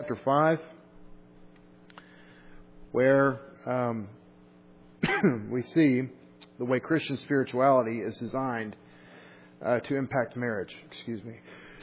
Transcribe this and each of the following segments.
chapter 5, where we see the way Christian spirituality is designed to impact marriage. Excuse me.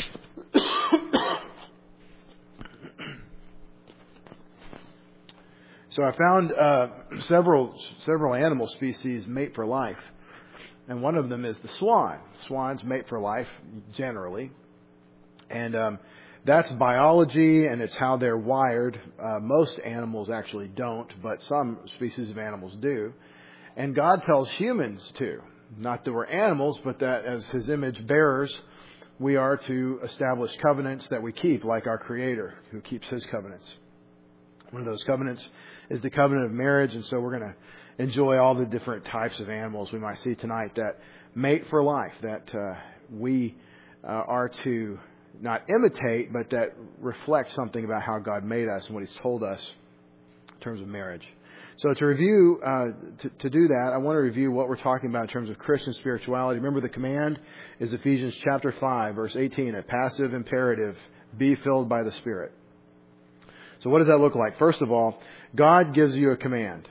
So I found several animal species mate for life. And one of them is the swan. Swans mate for life, generally. And that's biology, and it's how they're wired. Most animals actually don't, but some species of animals do. And God tells humans to. Not that we're animals, but that as His image bearers, we are to establish covenants that we keep, like our Creator, who keeps His covenants. One of those covenants is the covenant of marriage, and so we're going to enjoy all the different types of animals we might see tonight that mate for life, that we are to not imitate, but that reflect something about how God made us and what He's told us in terms of marriage. So to review, to do that, I want to review what we're talking about in terms of Christian spirituality. Remember, the command is Ephesians chapter 5, verse 18, a passive imperative, be filled by the Spirit. So what does that look like? First of all, God gives you a command.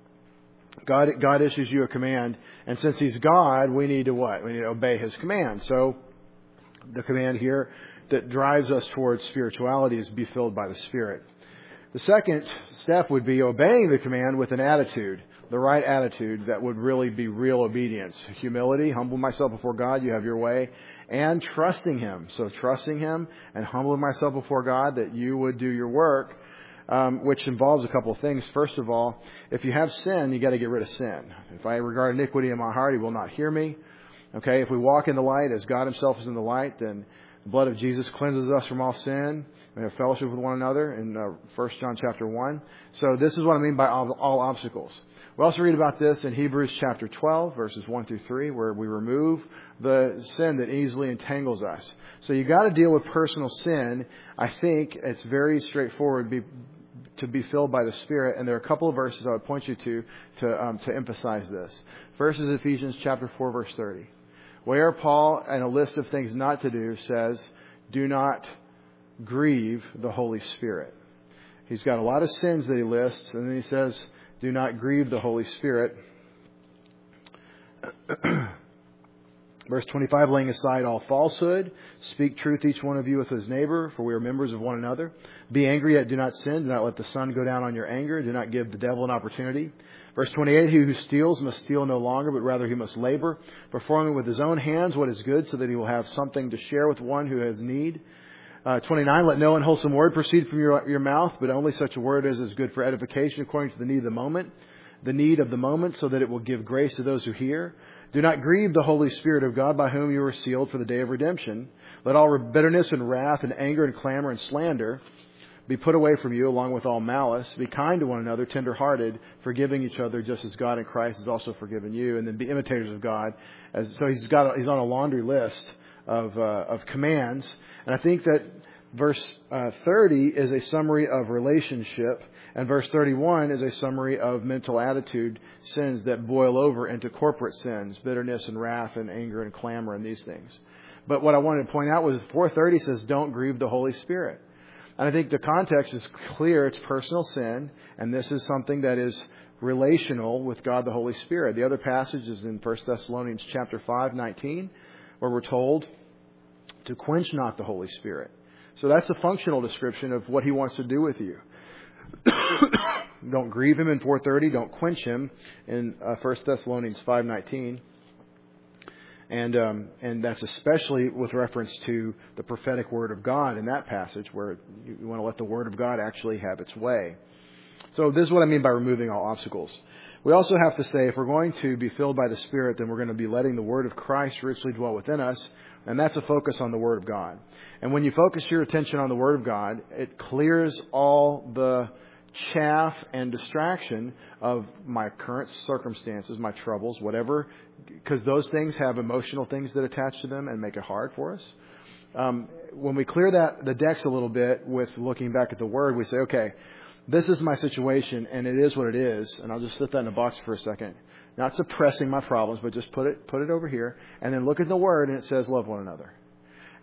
God issues you a command, and since He's God, we need to what? We need to obey His command. So the command here that drives us towards spirituality is be filled by the Spirit. The second step would be obeying the command with an attitude, the right attitude that would really be real obedience. Humility, humble myself before God, you have your way, and trusting Him. So trusting Him and humbling myself before God that you would do your work, which involves a couple of things. First of all, if you have sin, you got to get rid of sin. If I regard iniquity in my heart, He will not hear me. Okay, if we walk in the light as God Himself is in the light, then the blood of Jesus cleanses us from all sin. We have fellowship with one another in 1 John chapter 1. So this is what I mean by all obstacles. We also read about this in Hebrews chapter 12, verses 1 through 3, where we remove the sin that easily entangles us. So you got to deal with personal sin. I think it's very straightforward to be filled by the Spirit. And there are a couple of verses I would point you to emphasize this. First is Ephesians chapter 4, verse 30. Where Paul, in a list of things not to do, says, do not grieve the Holy Spirit. He's got a lot of sins that he lists, and then he says, do not grieve the Holy Spirit. Verse 25, laying aside all falsehood, speak truth each one of you with his neighbor, for we are members of one another. Be angry, yet do not sin. Do not let the sun go down on your anger. Do not give the devil an opportunity. Verse 28, he who steals must steal no longer, but rather he must labor, performing with his own hands what is good, so that he will have something to share with one who has need. 29, let no unwholesome word proceed from your mouth, but only such a word as is good for edification according to the need of the moment, so that it will give grace to those who hear. Do not grieve the Holy Spirit of God, by whom you were sealed for the day of redemption. Let all bitterness and wrath and anger and clamor and slander be put away from you, along with all malice. Be kind to one another, tender-hearted, forgiving each other, just as God in Christ has also forgiven you. And then be imitators of God. So he's on a laundry list of commands. And I think that verse 30 is a summary of relationship, and verse 31 is a summary of mental attitude sins that boil over into corporate sins, bitterness and wrath and anger and clamor and these things. But what I wanted to point out was 4:30 says, don't grieve the Holy Spirit. And I think the context is clear. It's personal sin, and this is something that is relational with God the Holy Spirit. The other passage is in 1 Thessalonians chapter 5:19, where we're told to quench not the Holy Spirit. So that's a functional description of what He wants to do with you. Don't grieve Him in 4:30. Don't quench Him in 1 Thessalonians 5:19. And that's especially with reference to the prophetic word of God in that passage, where you want to let the word of God actually have its way. So this is what I mean by removing all obstacles. We also have to say, if we're going to be filled by the Spirit, then we're going to be letting the word of Christ richly dwell within us. And that's a focus on the word of God. And when you focus your attention on the word of God, it clears all the chaff and distraction of my current circumstances, my troubles, whatever, because those things have emotional things that attach to them and make it hard for us. When we clear the decks a little bit with looking back at the word, we say, okay, this is my situation and it is what it is. And I'll just sit that in a box for a second. Not suppressing my problems, but just put it over here, and then look at the word, and it says love one another.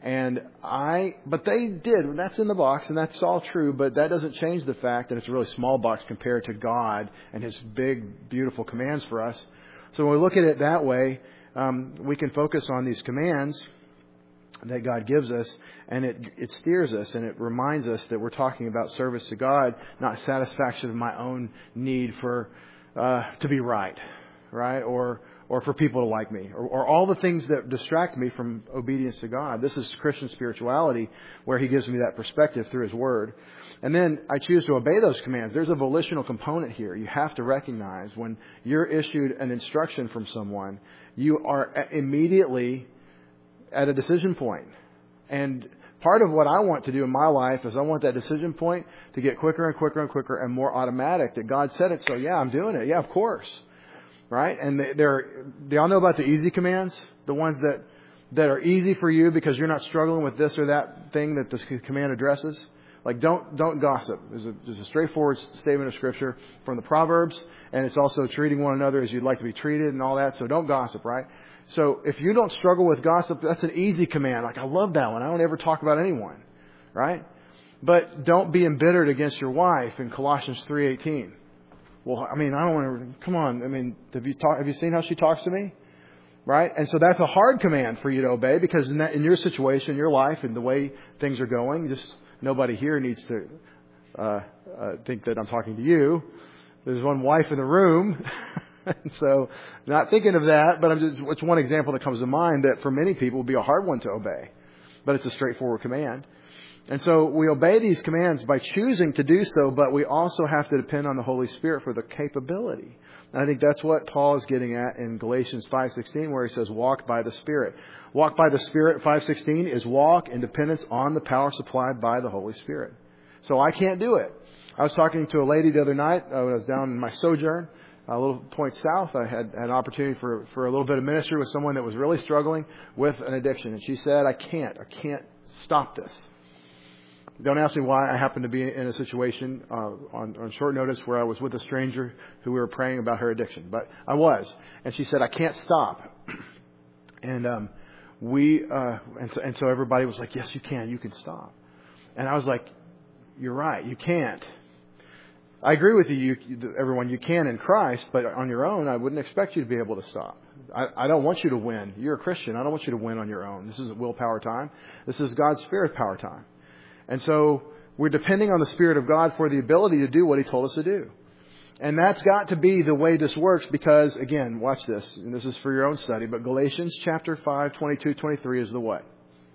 But they did. That's in the box, and that's all true, but that doesn't change the fact that it's a really small box compared to God and His big, beautiful commands for us. So when we look at it that way, we can focus on these commands that God gives us, and it steers us, and it reminds us that we're talking about service to God, not satisfaction of my own need for to be right, or for people to like me, or all the things that distract me from obedience to God. This is Christian spirituality, where He gives me that perspective through His Word. And then I choose to obey those commands. There's a volitional component here. You have to recognize when you're issued an instruction from someone, you are immediately at a decision point. And part of what I want to do in my life is I want that decision point to get quicker and quicker and quicker and more automatic, that God said it, so yeah, I'm doing it. Yeah, of course. Right? And they all know about the easy commands, the ones that are easy for you because you're not struggling with this or that thing that this command addresses. Like don't gossip. There's a straightforward statement of Scripture from the Proverbs, and it's also treating one another as you'd like to be treated and all that. So don't gossip, right? So if you don't struggle with gossip, that's an easy command. Like, I love that one. I don't ever talk about anyone, right? But don't be embittered against your wife in Colossians 3:18. Well, I mean, I don't want to. Come on. I mean, have you seen how she talks to me? Right? And so that's a hard command for you to obey, because in your situation, your life, and the way things are going, just nobody here needs to think that I'm talking to you. There's one wife in the room. And so, not thinking of that, but it's one example that comes to mind that for many people will be a hard one to obey. But it's a straightforward command. And so we obey these commands by choosing to do so, but we also have to depend on the Holy Spirit for the capability. And I think that's what Paul is getting at in Galatians 5:16, where he says, walk by the Spirit. Walk by the Spirit, 5:16, is walk in dependence on the power supplied by the Holy Spirit. So I can't do it. I was talking to a lady the other night when I was down in my sojourn, a little point south. I had an opportunity for a little bit of ministry with someone that was really struggling with an addiction. And she said, I can't stop this. Don't ask me why. I happened to be in a situation on short notice where I was with a stranger who we were praying about her addiction. But I was. And she said, I can't stop. And so everybody was like, yes, you can stop. And I was like, you're right, you can't. I agree with you, everyone, you can in Christ, but on your own, I wouldn't expect you to be able to stop. I don't want you to win. You're a Christian. I don't want you to win on your own. This isn't willpower time. This is God's Spirit power time. And so we're depending on the Spirit of God for the ability to do what He told us to do. And that's got to be the way this works, because, again, watch this, and this is for your own study, but Galatians chapter 5, 22, 23 is the what?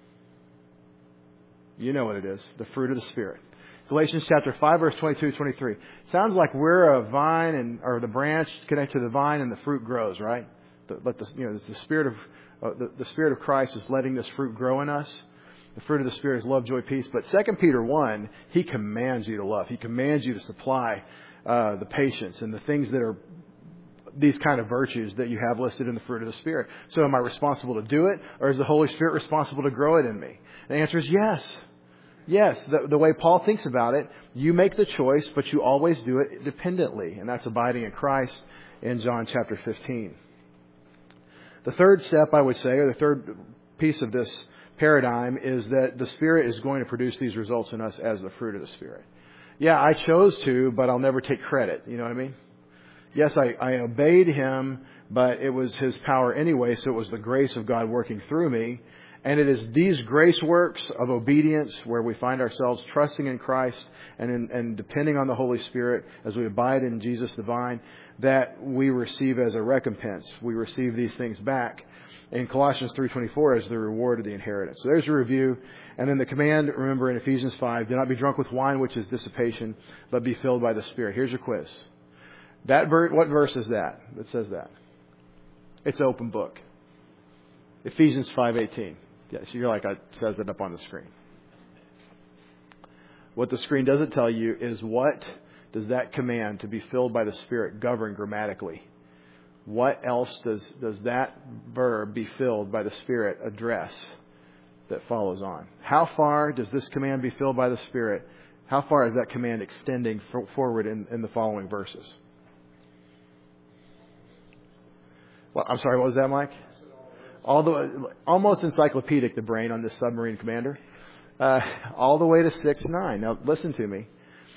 You know what it is, the fruit of the Spirit. Galatians chapter 5, verse 22, 23. Sounds like we're a vine or the branch connected to the vine, and the fruit grows, right? The Spirit of Christ is letting this fruit grow in us. The fruit of the Spirit is love, joy, peace. But 2 Peter 1, He commands you to love. He commands you to supply the patience and the things that are these kind of virtues that you have listed in the fruit of the Spirit. So am I responsible to do it, or is the Holy Spirit responsible to grow it in me? The answer is yes. Yes, the way Paul thinks about it, you make the choice, but you always do it dependently. And that's abiding in Christ in John chapter 15. The third step, I would say, or the third piece of this paradigm, is that the Spirit is going to produce these results in us as the fruit of the Spirit. Yeah, I chose to, but I'll never take credit. You know what I mean? Yes, I obeyed Him, but it was His power anyway, so it was the grace of God working through me. And it is these grace works of obedience where we find ourselves trusting in Christ and depending on the Holy Spirit as we abide in Jesus the vine, that we receive as a recompense. We receive these things back in Colossians 3:24 as the reward of the inheritance. So there's a review. And then the command, remember in Ephesians 5, do not be drunk with wine, which is dissipation, but be filled by the Spirit. Here's your quiz. What verse is that says that? It's open book. Ephesians 5:18. Yes, you're like, it says it up on the screen. What the screen doesn't tell you is what does that command to be filled by the Spirit govern grammatically? What else does that verb, be filled by the Spirit, address that follows on? How far does this command, be filled by the Spirit, how far is that command extending forward in the following verses? Well, I'm sorry, what was that, Mike? almost encyclopedic, the brain on this submarine commander. All the way to 6:9. Now listen to me.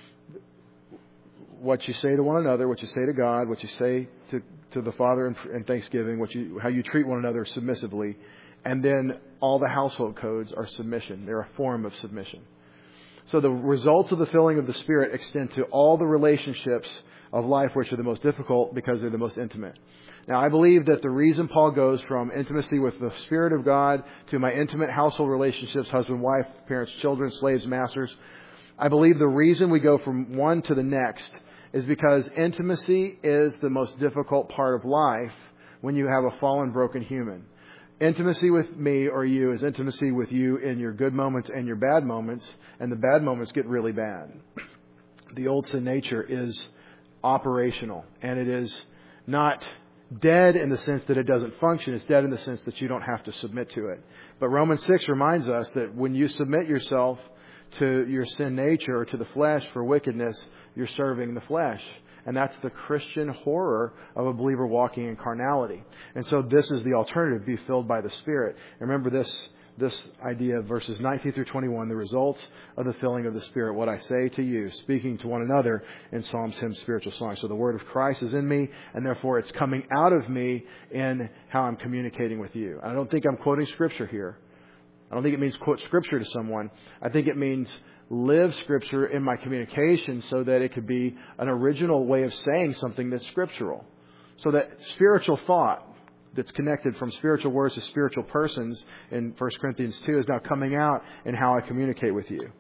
What you say to one another, what you say to God, what you say to the Father in thanksgiving, how you treat one another submissively, and then all the household codes are submission. They're a form of submission. So the results of the filling of the Spirit extend to all the relationships of life which are the most difficult because they're the most intimate. Now, I believe that the reason Paul goes from intimacy with the Spirit of God to my intimate household relationships, husband, wife, parents, children, slaves, masters, I believe the reason we go from one to the next is because intimacy is the most difficult part of life when you have a fallen, broken human. Intimacy with me or you is intimacy with you in your good moments and your bad moments, and the bad moments get really bad. The old sin nature is operational, and it is not dead in the sense that it doesn't function. It's dead in the sense that you don't have to submit to it. But Romans 6 reminds us that when you submit yourself to your sin nature or to the flesh for wickedness, you're serving the flesh. And that's the Christian horror of a believer walking in carnality. And so this is the alternative, be filled by the Spirit. And remember this idea of verses 19 through 21, the results of the filling of the Spirit. What I say to you, speaking to one another in psalms, hymns, spiritual songs. So the word of Christ is in me, and therefore it's coming out of me in how I'm communicating with you. I don't think I'm quoting Scripture here. I don't think it means quote Scripture to someone. I think it means live Scripture in my communication so that it could be an original way of saying something that's scriptural. So that spiritual thought that's connected from spiritual words to spiritual persons in 1 Corinthians 2 is now coming out in how I communicate with you.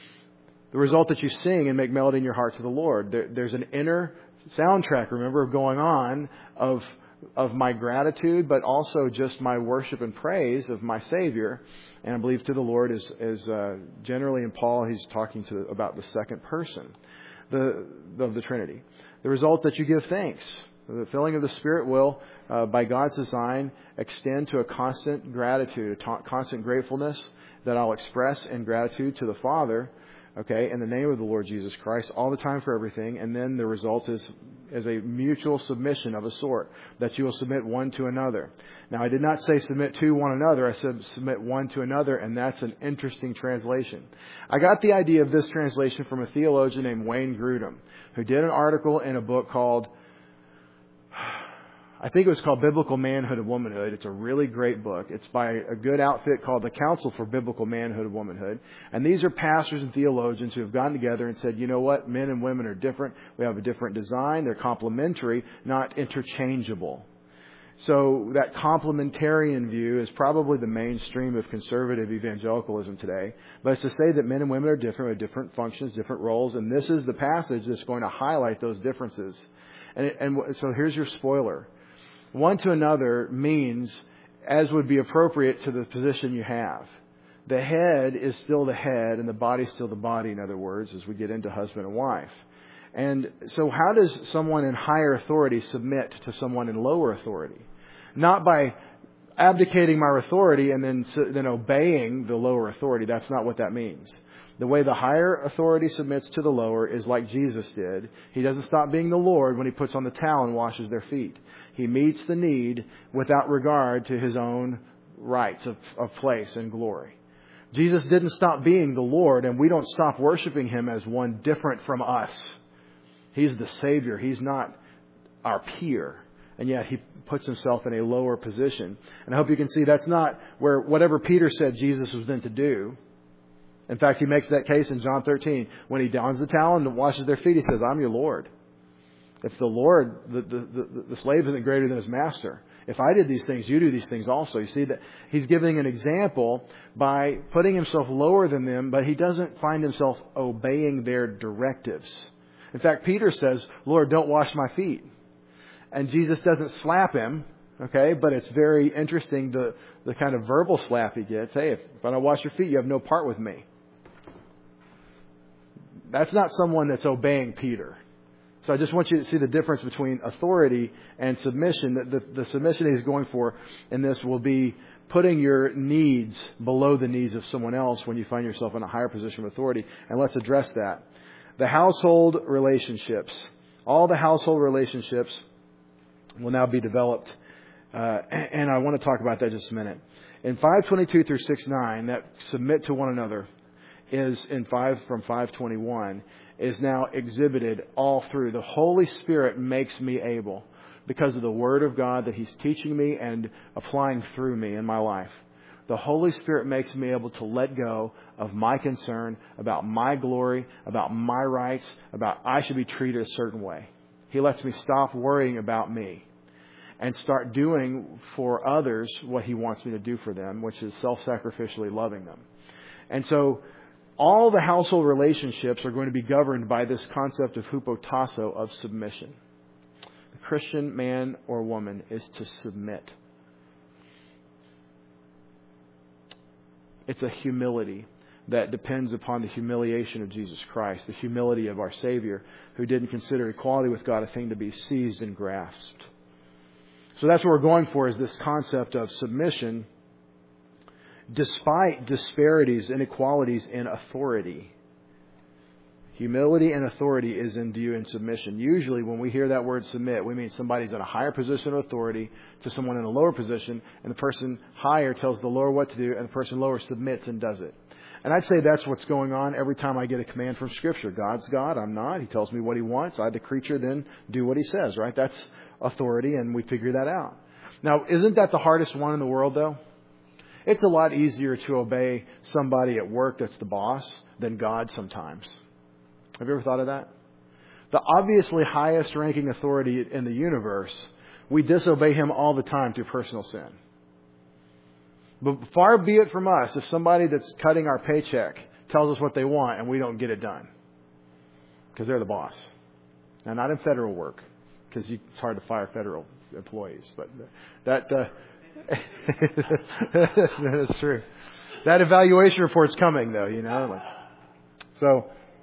The result that you sing and make melody in your heart to the Lord. There's an inner soundtrack, remember, going on of my gratitude, but also just my worship and praise of my Savior. And I believe to the Lord is generally in Paul, he's talking about the second person of the Trinity. The result that you give thanks. The filling of the Spirit will, by God's design, extend to a constant gratitude, a constant gratefulness that I'll express in gratitude to the Father, okay, in the name of the Lord Jesus Christ, all the time for everything. And then the result is a mutual submission of a sort, that you will submit one to another. Now, I did not say submit to one another. I said submit one to another, and that's an interesting translation. I got the idea of this translation from a theologian named Wayne Grudem, who did an article in a book called, I think it was called Biblical Manhood and Womanhood. It's a really great book. It's by a good outfit called the Council for Biblical Manhood and Womanhood. And these are pastors and theologians who have gotten together and said, you know what? Men and women are different. We have a different design. They're complementary, not interchangeable. So that complementarian view is probably the mainstream of conservative evangelicalism today. But it's to say that men and women are different, with different functions, different roles. And this is the passage that's going to highlight those differences. And so here's your spoiler. One to another means as would be appropriate to the position you have. The head is still the head and the body is still the body, in other words, as we get into husband and wife. And so how does someone in higher authority submit to someone in lower authority? Not by abdicating my authority and then obeying the lower authority. That's not what that means. The way the higher authority submits to the lower is like Jesus did. He doesn't stop being the Lord when he puts on the towel and washes their feet. He meets the need without regard to his own rights of place and glory. Jesus didn't stop being the Lord, and we don't stop worshiping him as one different from us. He's the Savior. He's not our peer. And yet he puts himself in a lower position. And I hope you can see that's not where whatever Peter said Jesus was meant to do. In fact, he makes that case in John 13. When he dons the towel and washes their feet, he says, I'm your Lord. If the Lord, the slave isn't greater than his master. If I did these things, you do these things also. You see that he's giving an example by putting himself lower than them, but he doesn't find himself obeying their directives. In fact, Peter says, Lord, don't wash my feet. And Jesus doesn't slap him, okay? But it's very interesting the kind of verbal slap he gets. Hey, if I don't wash your feet, you have no part with me. That's not someone that's obeying Peter. So I just want you to see the difference between authority and submission. The submission he's going for in this will be putting your needs below the needs of someone else when you find yourself in a higher position of authority. And let's address that. The household relationships. All the household relationships will now be developed And I want to talk about that just a minute. In 5:22 through 6:9, that submit to one another is from 5:21 is now exhibited all through. The Holy Spirit makes me able, because of the Word of God that He's teaching me and applying through me in my life. The Holy Spirit makes me able to let go of my concern about my glory, about my rights, about I should be treated a certain way. He lets me stop worrying about me and start doing for others what He wants me to do for them, which is self-sacrificially loving them. And so all the household relationships are going to be governed by this concept of hupotasso, of submission. The Christian man or woman is to submit. It's a humility that depends upon the humiliation of Jesus Christ, the humility of our Savior, who didn't consider equality with God a thing to be seized and grasped. So that's what we're going for, is this concept of submission, despite disparities, inequalities in authority. Humility and authority is in view in submission. Usually when we hear that word submit, we mean somebody's in a higher position of authority to someone in a lower position, and the person higher tells the lower what to do, and the person lower submits and does it. And I'd say that's what's going on every time I get a command from Scripture. God's God, I'm not. He tells me what He wants. I, the creature, then do what He says, right? That's authority, and we figure that out. Now, isn't that the hardest one in the world, though? It's a lot easier to obey somebody at work that's the boss than God sometimes. Have you ever thought of that? The obviously highest ranking authority in the universe, we disobey Him all the time through personal sin. But far be it from us if somebody that's cutting our paycheck tells us what they want and we don't get it done. Because they're the boss. Now, not in federal work, because it's hard to fire federal employees. But that's true. That evaluation report's coming, though, you know. So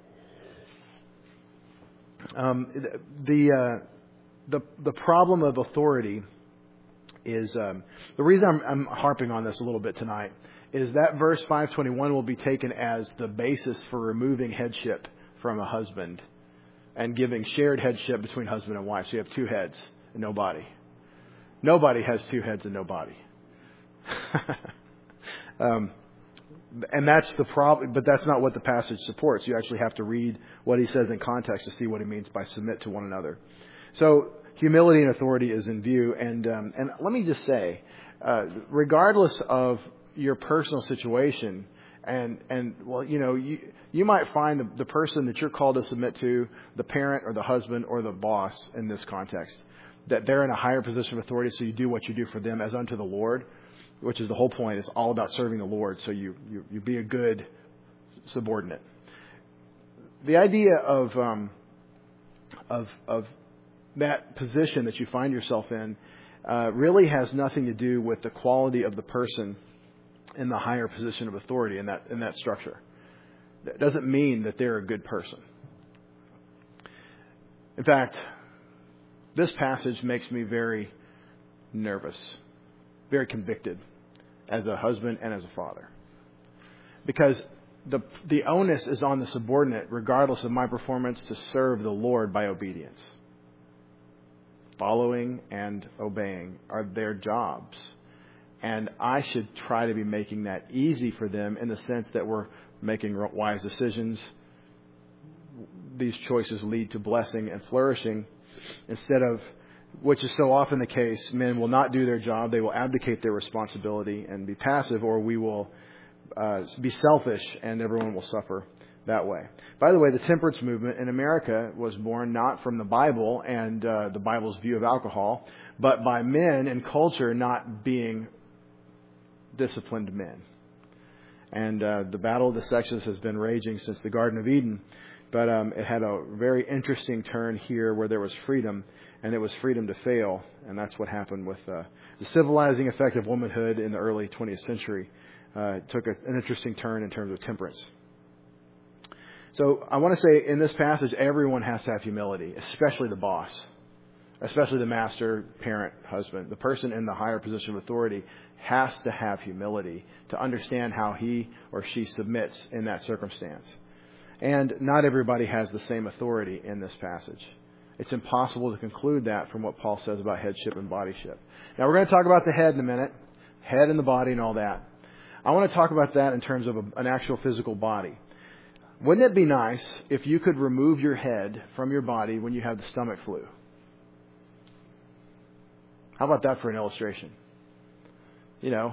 the problem of authority is the reason I'm harping on this a little bit tonight is that verse 5:21 will be taken as the basis for removing headship from a husband and giving shared headship between husband and wife. So you have two heads and no body. Nobody has two heads and no body. And that's the problem, but that's not what the passage supports. You actually have to read what he says in context to see what he means by submit to one another. So humility and authority is in view. And let me just say, regardless of your personal situation, and well, you know, you might find the person that you're called to submit to, the parent or the husband or the boss in this context, that they're in a higher position of authority, so you do what you do for them as unto the Lord, which is the whole point. It's all about serving the Lord, so you be a good subordinate. The idea of that position that you find yourself in really has nothing to do with the quality of the person in the higher position of authority in that structure. That doesn't mean that they're a good person. In fact, this passage makes me very nervous, very convicted as a husband and as a father. Because the onus is on the subordinate, regardless of my performance, to serve the Lord by obedience. Following and obeying are their jobs. And I should try to be making that easy for them in the sense that we're making wise decisions. These choices lead to blessing and flourishing instead of, which is so often the case, men will not do their job. They will abdicate their responsibility and be passive, or we will be selfish and everyone will suffer that way. By the way, the temperance movement in America was born not from the Bible and the Bible's view of alcohol, but by men and culture not being disciplined men. And the battle of the sexes has been raging since the Garden of Eden, but it had a very interesting turn here where there was freedom, and it was freedom to fail. And that's what happened with the civilizing effect of womanhood in the early 20th century. It took an interesting turn in terms of temperance. So I want to say in this passage, everyone has to have humility, especially the boss, especially the master, parent, husband. The person in the higher position of authority has to have humility to understand how he or she submits in that circumstance. And not everybody has the same authority in this passage. It's impossible to conclude that from what Paul says about headship and bodyship. Now, we're going to talk about the head in a minute, head and the body and all that. I want to talk about that in terms of an actual physical body. Wouldn't it be nice if you could remove your head from your body when you have the stomach flu? How about that for an illustration? You know,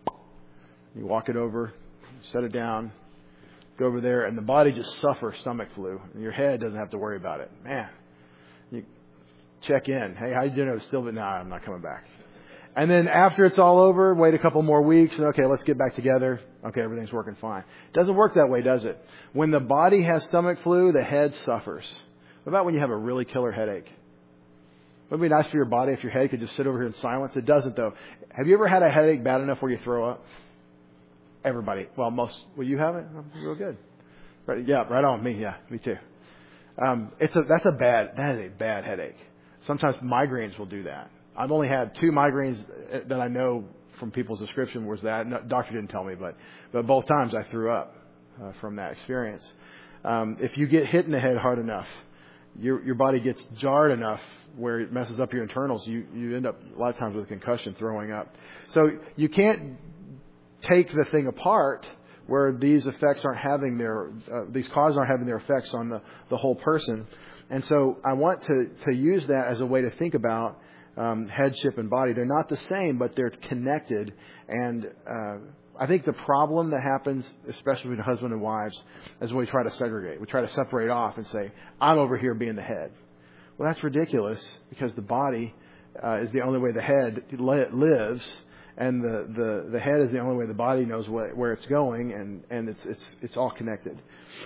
you walk it over, set it down, go over there, and the body just suffers stomach flu, and your head doesn't have to worry about it. Man, you check in. Hey, how you doing? It's still, but no, I'm not coming back. And then after it's all over, wait a couple more weeks, and okay, let's get back together. Okay, everything's working fine. It doesn't work that way, does it? When the body has stomach flu, the head suffers. What about when you have a really killer headache? Wouldn't it be nice for your body if your head could just sit over here in silence? It doesn't, though. Have you ever had a headache bad enough where you throw up? Everybody. Well, you have it? Real good. Right, yeah, right on. Me too. That is a bad headache. Sometimes migraines will do that. I've only had 2 migraines that I know from people's description was that. No, doctor didn't tell me, but both times I threw up from that experience. If you get hit in the head hard enough, your body gets jarred enough where it messes up your internals, you end up a lot of times with a concussion, throwing up. So you can't take the thing apart where these effects aren't having these causes aren't having their effects on the whole person. And so I want to use that as a way to think about headship and body. They're not the same, but they're connected. And I think the problem that happens, especially with husband and wives, is when we try to segregate. We try to separate off and say, I'm over here being the head. Well, that's ridiculous, because the body is the only way the head lives, and the head is the only way the body knows where it's going, and it's all connected.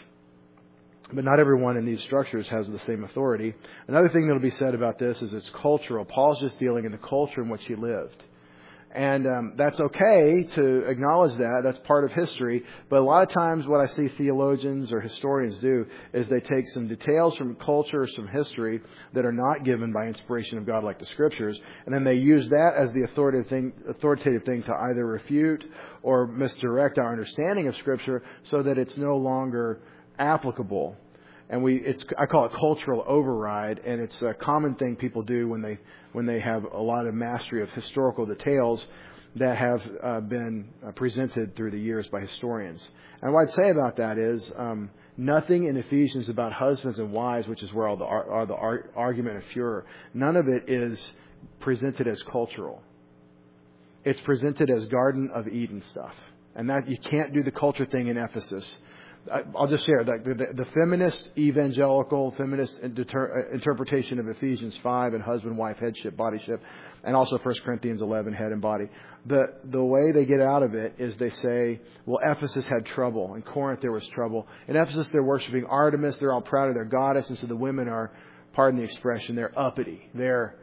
But not everyone in these structures has the same authority. Another thing that will be said about this is it's cultural. Paul's just dealing in the culture in which he lived. And that's okay to acknowledge that. That's part of history. But a lot of times what I see theologians or historians do is they take some details from culture or some history that are not given by inspiration of God like the Scriptures, and then they use that as the authoritative thing to either refute or misdirect our understanding of Scripture so that it's no longer applicable. And I call it cultural override, and it's a common thing people do when they have a lot of mastery of historical details that have been presented through the years by historians. And what I'd say about that is nothing in Ephesians about husbands and wives, which is where all the argument and furor, none of it is presented as cultural. It's presented as Garden of Eden stuff, and that you can't do the culture thing in Ephesus. I'll just share that the feminist, evangelical, feminist interpretation of Ephesians 5 and husband-wife headship, bodyship, and also 1 Corinthians 11, head and body. The way they get out of it is they say, well, Ephesus had trouble. In Corinth, there was trouble. In Ephesus, they're worshiping Artemis. They're all proud of their goddess. And so the women are, pardon the expression, they're uppity. They're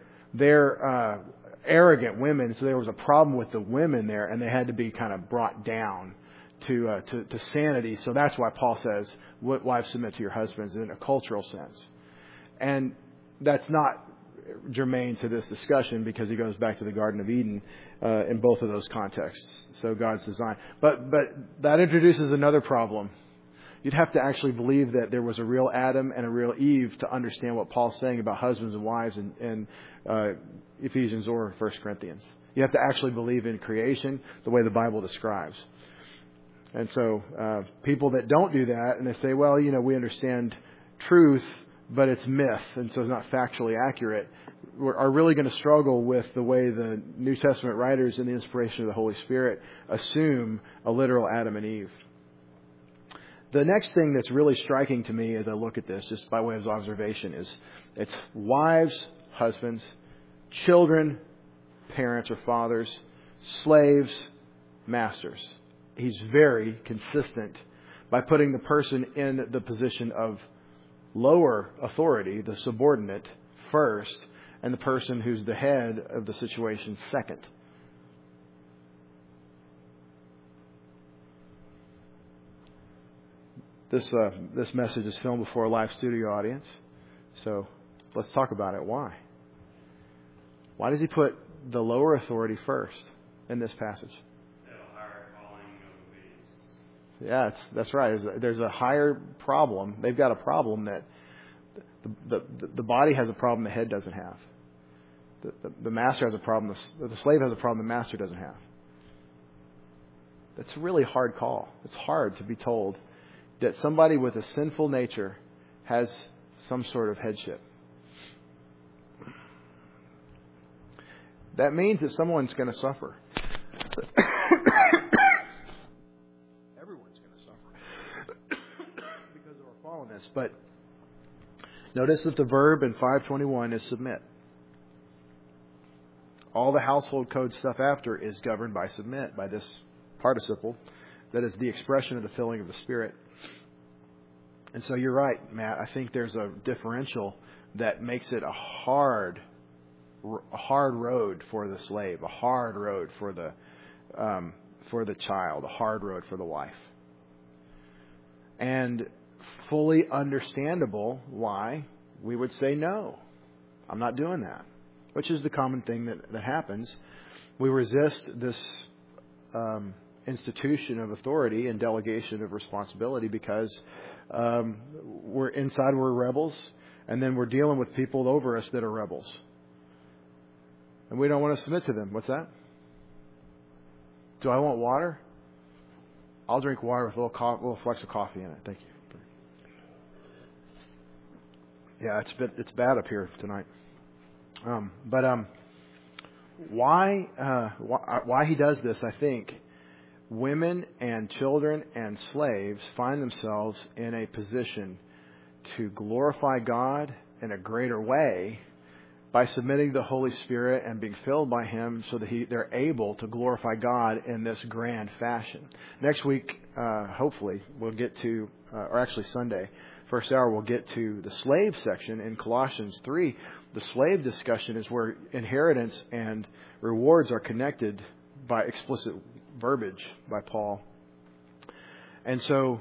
arrogant women. So there was a problem with the women there, and they had to be kind of brought down to sanity. So that's why Paul says, wives, submit to your husbands in a cultural sense. And that's not germane to this discussion because he goes back to the Garden of Eden in both of those contexts. So God's design. But that introduces another problem. You'd have to actually believe that there was a real Adam and a real Eve to understand what Paul's saying about husbands and wives in Ephesians or 1 Corinthians. You have to actually believe in creation the way the Bible describes. And so people that don't do that, and they say, well, we understand truth, but it's myth, and so it's not factually accurate, are really going to struggle with the way the New Testament writers and the inspiration of the Holy Spirit assume a literal Adam and Eve. The next thing that's really striking to me as I look at this, just by way of observation, is it's wives, husbands, children, parents or fathers, slaves, masters. He's very consistent by putting the person in the position of lower authority, the subordinate, first, and the person who's the head of the situation second. This message is filmed before a live studio audience, so let's talk about it. Why? Why does he put the lower authority first in this passage? Yeah, that's right. There's a higher problem. They've got a problem that The body has a problem the head doesn't have. The master has a problem. The slave has a problem the master doesn't have. That's a really hard call. It's hard to be told that somebody with a sinful nature has some sort of headship. That means that someone's going to suffer. Everyone's going to suffer because of our fallenness. But notice that the verb in 5:21 is submit. All the household code stuff after is governed by submit, by this participle that is the expression of the filling of the Spirit. And so you're right, Matt. I think there's a differential that makes it a hard road for the slave, a hard road for the child, a hard road for the wife. And fully understandable why we would say no. I'm not doing that. Which is the common thing that happens. We resist this institution of authority and delegation of responsibility because we're rebels, and then we're dealing with people over us that are rebels. And we don't want to submit to them. What's that? Do I want water? I'll drink water with a little flecks of coffee in it. Thank you. Yeah, it's bad up here tonight. Why he does this, I think, women and children and slaves find themselves in a position to glorify God in a greater way by submitting to the Holy Spirit and being filled by Him so that they're able to glorify God in this grand fashion. Next week, hopefully, we'll get to, or actually Sunday, first hour, we'll get to the slave section in Colossians 3. The slave discussion is where inheritance and rewards are connected by explicit verbiage by Paul. And so,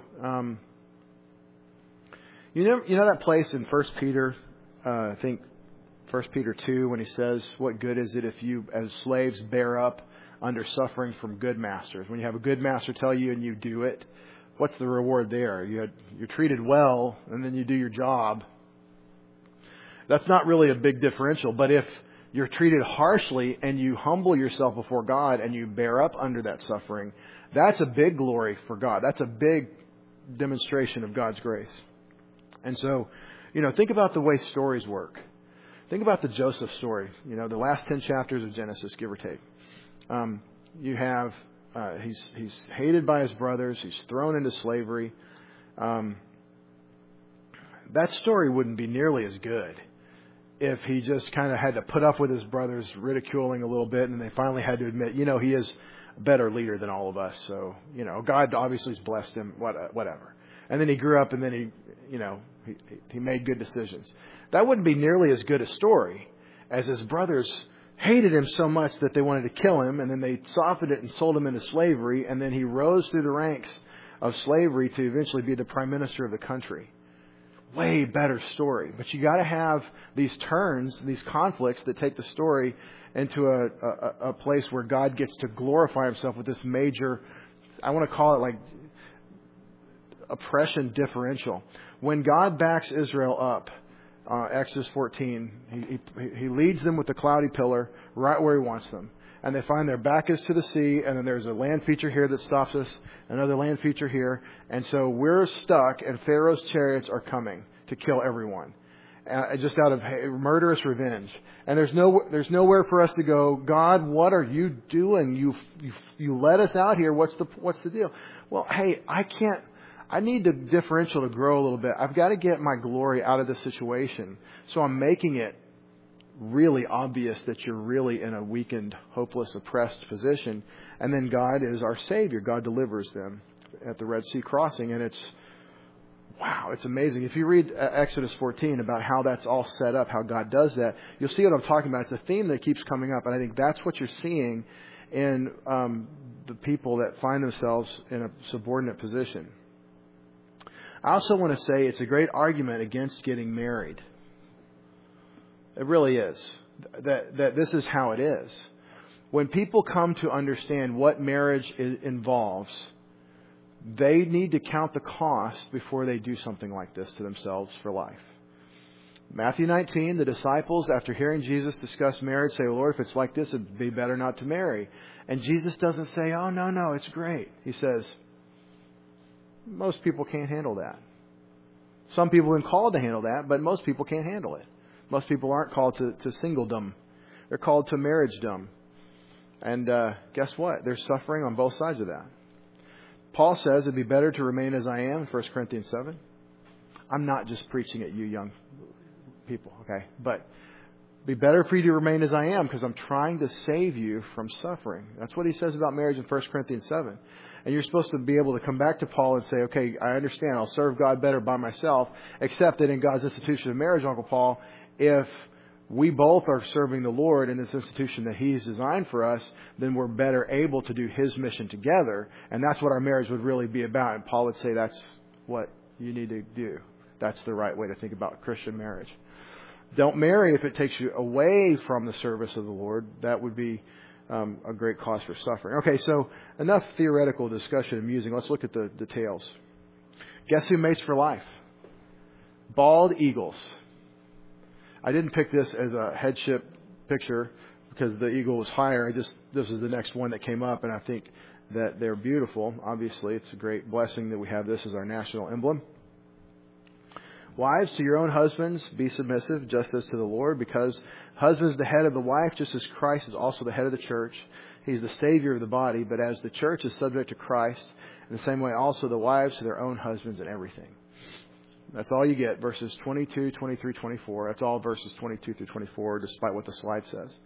you know that place in 1 Peter, I think 1 Peter 2, when he says, what good is it if you as slaves bear up under suffering from good masters? When you have a good master tell you and you do it, what's the reward there? You're treated well and then you do your job. That's not really a big differential. But if you're treated harshly and you humble yourself before God and you bear up under that suffering, that's a big glory for God. That's a big demonstration of God's grace. And so, think about the way stories work. Think about the Joseph story. The last 10 chapters of Genesis, give or take. You have he's hated by his brothers. He's thrown into slavery. That story wouldn't be nearly as good if he just kind of had to put up with his brothers ridiculing a little bit, and they finally had to admit, he is a better leader than all of us. So, God obviously has blessed him, whatever. And then he grew up, and then he made good decisions. That wouldn't be nearly as good a story as his brothers hated him so much that they wanted to kill him, and then they softened it and sold him into slavery, and then he rose through the ranks of slavery to eventually be the prime minister of the country. Way better story. But you got to have these turns, these conflicts that take the story into a place where God gets to glorify Himself with this major, I want to call it like oppression differential. When God backs Israel up, Exodus 14, he leads them with the cloudy pillar right where He wants them. And they find their back is to the sea, and then there's a land feature here that stops us, another land feature here. And so we're stuck, and Pharaoh's chariots are coming to kill everyone, just out of murderous revenge. And there's nowhere for us to go. God, what are you doing? You let us out here. What's the deal? Well, hey, I need the differential to grow a little bit. I've got to get my glory out of this situation. So I'm making it really obvious that you're really in a weakened, hopeless, oppressed position. And then God is our Savior. God delivers them at the Red Sea crossing. And it's amazing. If you read Exodus 14 about how that's all set up, how God does that, you'll see what I'm talking about. It's a theme that keeps coming up. And I think that's what you're seeing in the people that find themselves in a subordinate position. I also want to say it's a great argument against getting married. It really is. That this is how it is. When people come to understand what marriage involves, they need to count the cost before they do something like this to themselves for life. Matthew 19, the disciples, after hearing Jesus discuss marriage, say, Lord, if it's like this, it'd be better not to marry. And Jesus doesn't say, oh, no, it's great. He says, most people can't handle that. Some people have been called to handle that, but most people can't handle it. Most people aren't called to singledom. They're called to marriagedom. And guess what? There's suffering on both sides of that. Paul says it'd be better to remain as I am in 1 Corinthians 7. I'm not just preaching at you young people, okay? But it'd be better for you to remain as I am because I'm trying to save you from suffering. That's what he says about marriage in 1 Corinthians 7. And you're supposed to be able to come back to Paul and say, okay, I understand. I'll serve God better by myself, except that in God's institution of marriage, Uncle Paul, if we both are serving the Lord in this institution that He's designed for us, then we're better able to do His mission together. And that's what our marriage would really be about. And Paul would say that's what you need to do. That's the right way to think about Christian marriage. Don't marry if it takes you away from the service of the Lord. That would be a great cause for suffering. Okay, so enough theoretical discussion and musing. Let's look at the details. Guess who mates for life? Bald eagles. I didn't pick this as a headship picture because the eagle was higher. This is the next one that came up, and I think that they're beautiful. Obviously, it's a great blessing that we have this as our national emblem. Wives, to your own husbands, be submissive, just as to the Lord, because husband is the head of the wife, just as Christ is also the head of the church. He's the Savior of the body, but as the church is subject to Christ, in the same way also the wives to their own husbands in everything. That's all you get, verses 22, 23, 24. That's all verses 22 through 24, despite what the slide says.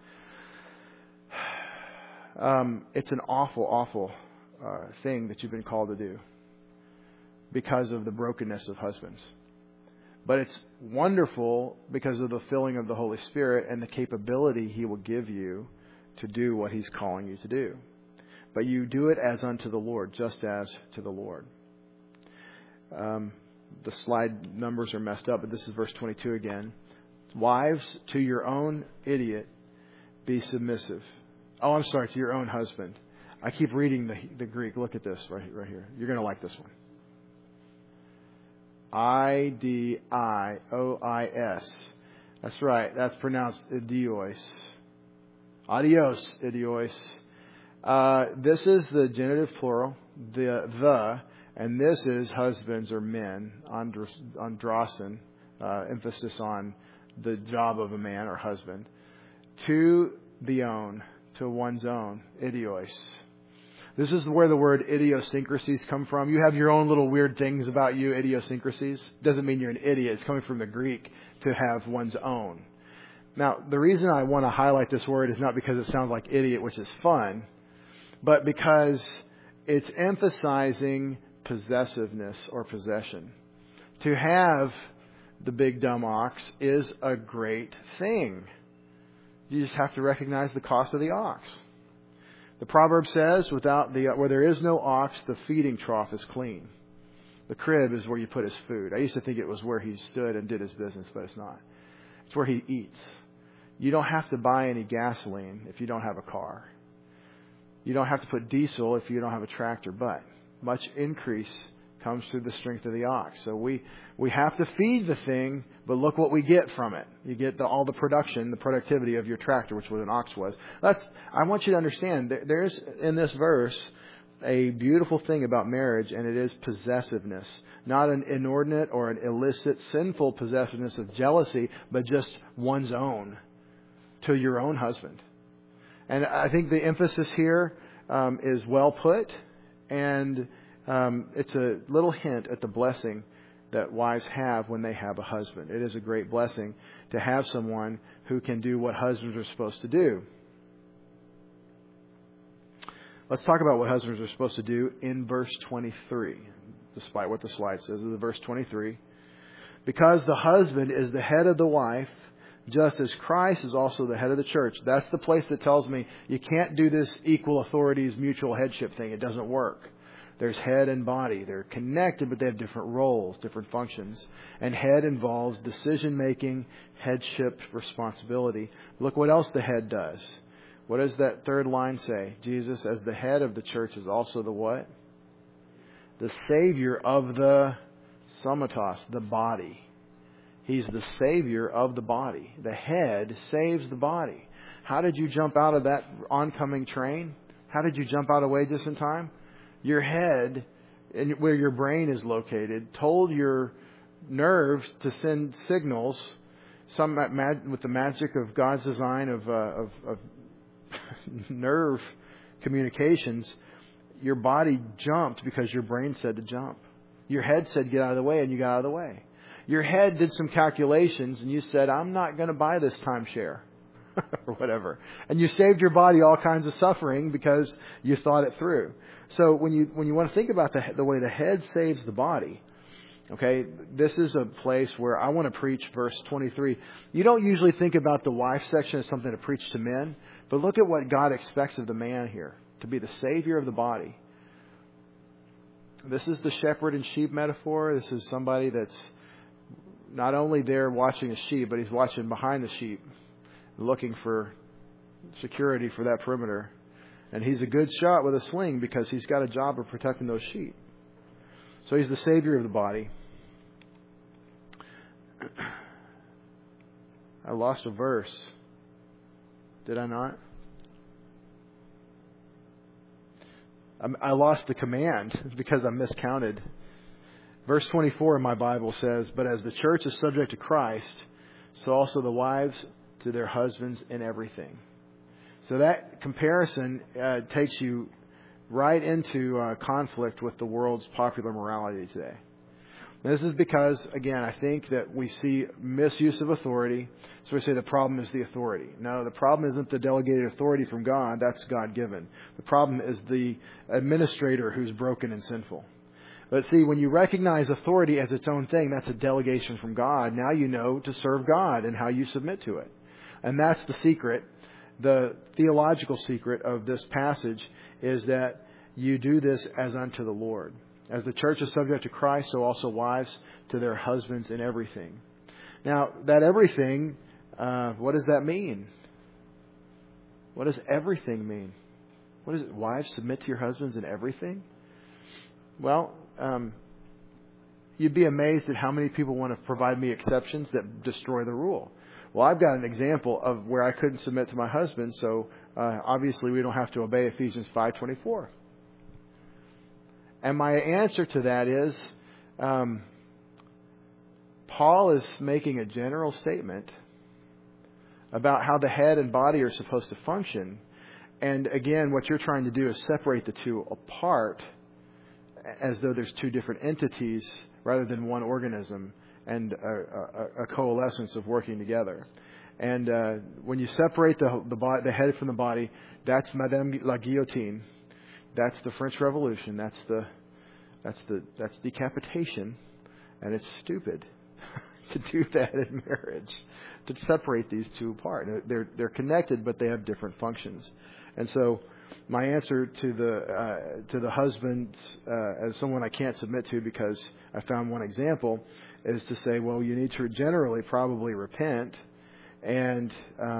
It's an awful thing that you've been called to do because of the brokenness of husbands. But it's wonderful because of the filling of the Holy Spirit and the capability He will give you to do what He's calling you to do. But you do it as unto the Lord, just as to the Lord. The slide numbers are messed up, but this is verse 22 again. Wives, to your own idiot, be submissive. Oh, I'm sorry, to your own husband. I keep reading the Greek. Look at this right here. You're going to like this one. Idiois. That's right. That's pronounced idiois. Adios, idiois. This is the genitive plural, the, and this is husbands or men, androsin, emphasis on the job of a man or husband. To the own, to one's own, idiois. This is where the word idiosyncrasies come from. You have your own little weird things about you, idiosyncrasies. Doesn't mean you're an idiot. It's coming from the Greek to have one's own. Now, the reason I want to highlight this word is not because it sounds like idiot, which is fun, but because it's emphasizing possessiveness or possession. To have the big dumb ox is a great thing. You just have to recognize the cost of the ox. The proverb says, where there is no ox, the feeding trough is clean. The crib is where you put his food. I used to think it was where he stood and did his business, but it's not. It's where he eats. You don't have to buy any gasoline if you don't have a car. You don't have to put diesel if you don't have a tractor, but much increase comes through the strength of the ox. So we have to feed the thing, but look what we get from it. You get all the production, the productivity of your tractor, which what an ox was. I want you to understand, there's in this verse a beautiful thing about marriage, and it is possessiveness. Not an inordinate or an illicit, sinful possessiveness of jealousy, but just one's own to your own husband. And I think the emphasis here is well put, and it's a little hint at the blessing that wives have when they have a husband. It is a great blessing to have someone who can do what husbands are supposed to do. Let's talk about what husbands are supposed to do in verse 23, despite what the slide says. In verse 23, because the husband is the head of the wife, just as Christ is also the head of the church. That's the place that tells me you can't do this equal authorities, mutual headship thing. It doesn't work. There's head and body. They're connected, but they have different roles, different functions. And head involves decision-making, headship, responsibility. Look what else the head does. What does that third line say? Jesus, as the head of the church, is also the what? The Savior of the somatos, the body. He's the Savior of the body. The head saves the body. How did you jump out of that oncoming train? How did you jump out of the way just in time? Your head, where your brain is located, told your nerves to send signals. Some with the magic of God's design of nerve communications, your body jumped because your brain said to jump. Your head said get out of the way, and you got out of the way. Your head did some calculations, and you said, I'm not going to buy this timeshare or whatever. And you saved your body all kinds of suffering because you thought it through. So when you want to think about the way the head saves the body, okay, this is a place where I want to preach verse 23. You don't usually think about the wife section as something to preach to men, but look at what God expects of the man here, to be the Savior of the body. This is the shepherd and sheep metaphor. This is somebody that's not only there watching a sheep, but he's watching behind the sheep, looking for security for that perimeter. And he's a good shot with a sling because he's got a job of protecting those sheep. So he's the Savior of the body. I lost a verse. Did I not? I lost the command because I miscounted. Verse 24 in my Bible says, but as the church is subject to Christ, so also the wives to their husbands in everything. So that comparison takes you right into conflict with the world's popular morality today. This is because, again, I think that we see misuse of authority. So we say the problem is the authority. No, the problem isn't the delegated authority from God. That's God-given. The problem is the administrator who's broken and sinful. But see, when you recognize authority as its own thing, that's a delegation from God. Now you know to serve God and how you submit to it. And that's the secret. The theological secret of this passage is that you do this as unto the Lord. As the church is subject to Christ, so also wives to their husbands in everything. Now, that everything, what does that mean? What does everything mean? What is it? Wives, submit to your husbands in everything? Well, you'd be amazed at how many people want to provide me exceptions that destroy the rule. Well, I've got an example of where I couldn't submit to my husband, so obviously we don't have to obey Ephesians 5:24. And my answer to that is, Paul is making a general statement about how the head and body are supposed to function. And again, what you're trying to do is separate the two apart as though there's two different entities rather than one organism and a coalescence of working together. And when you separate the head from the body, that's Madame la Guillotine. That's the French Revolution. That's decapitation, and it's stupid to do that in marriage, to separate these two apart. They're connected, but they have different functions. And so, my answer to the husband, as someone I can't submit to because I found one example, is to say, well, you need to generally probably repent, and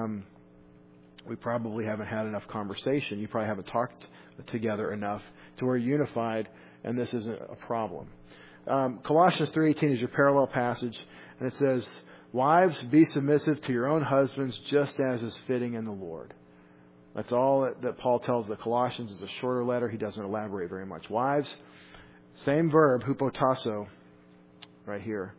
we probably haven't had enough conversation. You probably haven't talked together enough to where you're unified, and this isn't a problem. Colossians 3:18 is your parallel passage, and it says, wives, be submissive to your own husbands just as is fitting in the Lord. That's all that Paul tells the Colossians. It's a shorter letter. He doesn't elaborate very much. Wives, same verb, hupotasso, right here.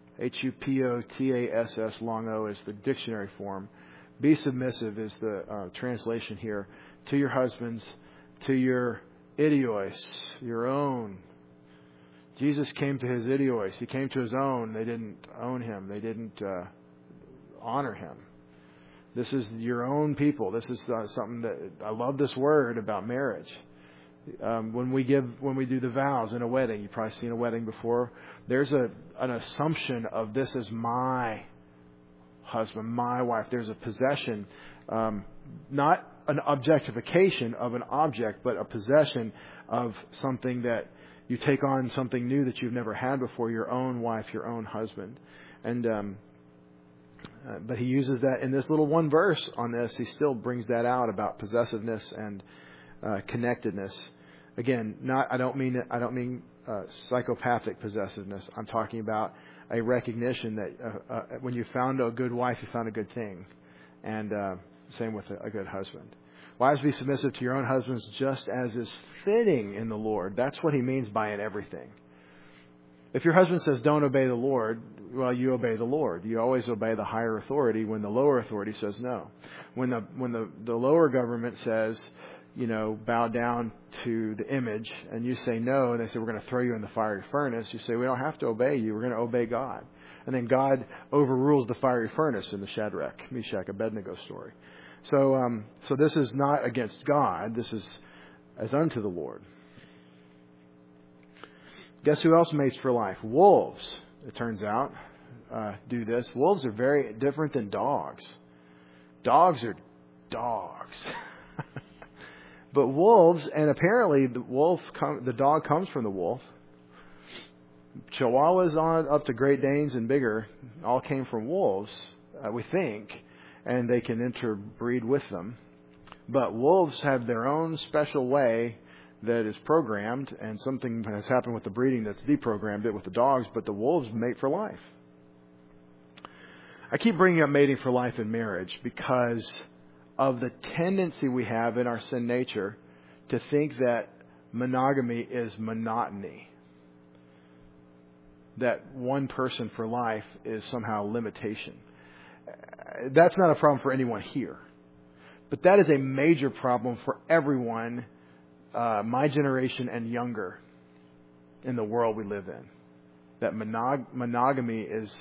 Hupotass, long O is the dictionary form. Be submissive is the translation here. To your husbands, to your idios, your own. Jesus came to his idios. He came to his own. They didn't own him. They didn't honor him. This is your own people. This is something that I love this word about marriage. When we do the vows in a wedding, you've probably seen a wedding before. There's an assumption of this is my husband, my wife. There's a possession, not an objectification of an object, but a possession of something that you take on, something new that you've never had before. Your own wife, your own husband, and. But he uses that in this little one verse on this. He still brings that out about possessiveness and connectedness. Again, I don't mean psychopathic possessiveness. I'm talking about a recognition that when you found a good wife, you found a good thing. And same with a good husband. Wives, be submissive to your own husbands just as is fitting in the Lord. That's what he means by in everything. If your husband says don't obey the Lord, well, you obey the Lord. You always obey the higher authority when the lower authority says no. When the lower government says, bow down to the image, and you say no, and they say we're going to throw you in the fiery furnace, you say we don't have to obey you. We're going to obey God. And then God overrules the fiery furnace in the Shadrach, Meshach, Abednego story. So this is not against God. This is as unto the Lord. Guess who else mates for life? Wolves, it turns out, do this. Wolves are very different than dogs. Dogs are dogs. But wolves, and apparently the dog comes from the wolf. Chihuahuas on up to Great Danes and bigger all came from wolves, we think, and they can interbreed with them. But wolves have their own special way that is programmed, and something has happened with the breeding that's deprogrammed it with the dogs, but the wolves mate for life. I keep bringing up mating for life in marriage because of the tendency we have in our sin nature to think that monogamy is monotony. That one person for life is somehow limitation. That's not a problem for anyone here. But that is a major problem for everyone, my generation and younger, in the world we live in. That monogamy is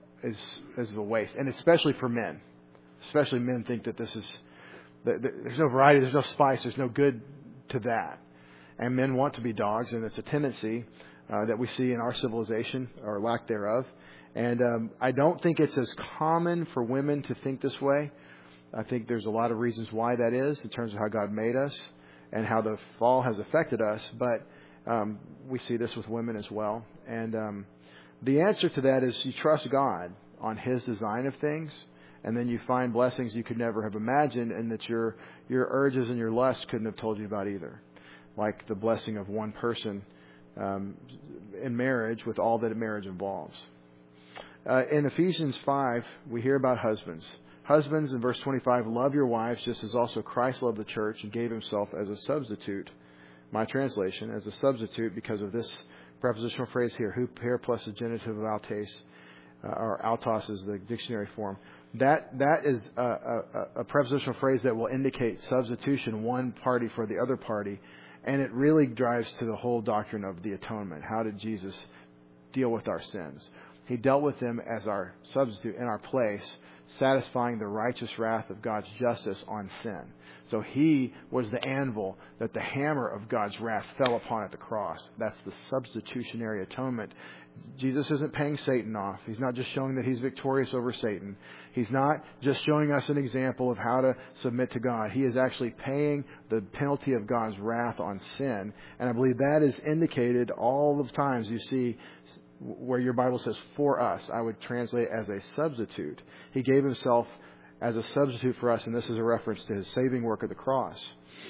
a waste. And especially for men. Especially men think that there's no variety, there's no spice, there's no good to that. And men want to be dogs, and it's a tendency that we see in our civilization, or lack thereof. And I don't think it's as common for women to think this way. I think there's a lot of reasons why that is, in terms of how God made us and how the fall has affected us. But we see this with women as well. And the answer to that is you trust God on His design of things, and then you find blessings you could never have imagined, and that your urges and your lusts couldn't have told you about either. Like the blessing of one person in marriage, with all that marriage involves. In Ephesians 5, we hear about husbands. Husbands, in verse 25, love your wives just as also Christ loved the church and gave himself as a substitute. My translation, as a substitute, because of this prepositional phrase here, huper plus the genitive of altes, or autos is the dictionary form. That is a prepositional phrase that will indicate substitution, one party for the other party. And it really drives to the whole doctrine of the atonement. How did Jesus deal with our sins? He dealt with them as our substitute in our place, satisfying the righteous wrath of God's justice on sin. So He was the anvil that the hammer of God's wrath fell upon at the cross. That's the substitutionary atonement. Jesus isn't paying Satan off. He's not just showing that He's victorious over Satan. He's not just showing us an example of how to submit to God. He is actually paying the penalty of God's wrath on sin. And I believe that is indicated all the times you see where your Bible says for us. I would translate it as a substitute. He gave Himself as a substitute for us, and this is a reference to His saving work of the cross,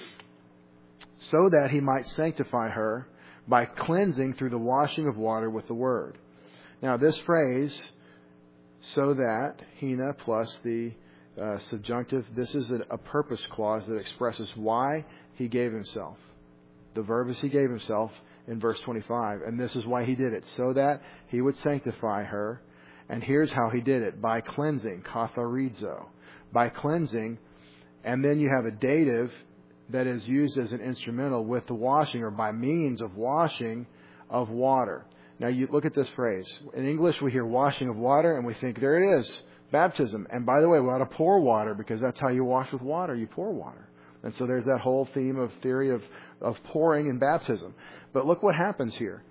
so that He might sanctify her by cleansing through the washing of water with the word. Now, this phrase, so that, hina plus the subjunctive, this is a purpose clause that expresses why He gave Himself. The verb is He gave Himself in verse 25, and this is why He did it, so that He would sanctify her. And here's how He did it, by cleansing, katharizo, by cleansing, and then you have a dative that is used as an instrumental with the washing, or by means of washing of water. Now you look at this phrase. In English we hear washing of water and we think there it is, baptism. And by the way, we ought to pour water, because that's how you wash with water, you pour water. And so there's that whole theme of theory of pouring in baptism. But look what happens here.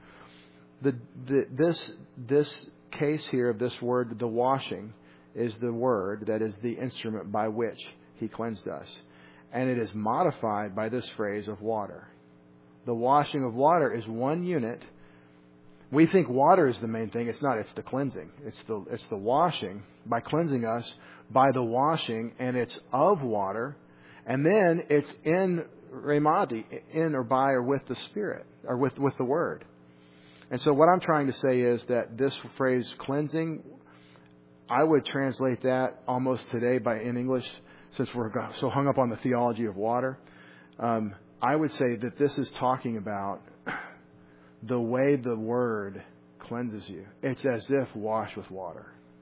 This case here of this word, the washing, is the word that is the instrument by which He cleansed us. And it is modified by this phrase of water. The washing of water is one unit. We think water is the main thing. It's not. It's the cleansing. It's the washing, by cleansing us by the washing, and it's of water. And then it's in remadi, in or by or with the Spirit, or with the Word. And so what I'm trying to say is that this phrase cleansing, I would translate that almost today in English, since we're so hung up on the theology of water. I would say that this is talking about the way the Word cleanses you. It's as if washed with water.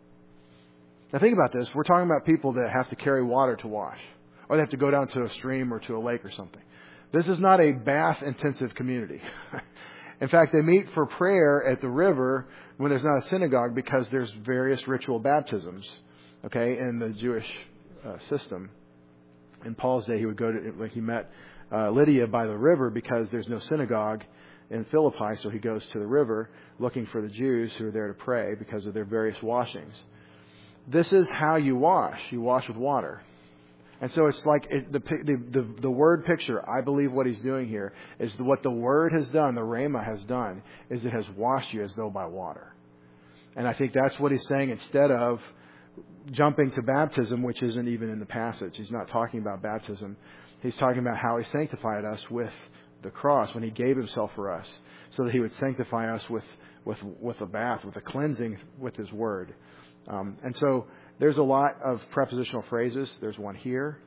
Now think about this. We're talking about people that have to carry water to wash, or they have to go down to a stream or to a lake or something. This is not a bath-intensive community. In fact, they meet for prayer at the river when there's not a synagogue because there's various ritual baptisms, okay, in the Jewish system. In Paul's day, he would go to, like, he met Lydia by the river because there's no synagogue in Philippi, so he goes to the river looking for the Jews who are there to pray because of their various washings. This is how you wash. You wash with water. And so it's like the word picture, I believe what he's doing here is what the Word has done, the Rhema has done, is it has washed you as though by water. And I think that's what he's saying instead of jumping to baptism, which isn't even in the passage. He's not talking about baptism. He's talking about how he sanctified us with the cross when he gave himself for us so that he would sanctify us with a bath, with a cleansing with his Word. And so there's a lot of prepositional phrases. There's one here.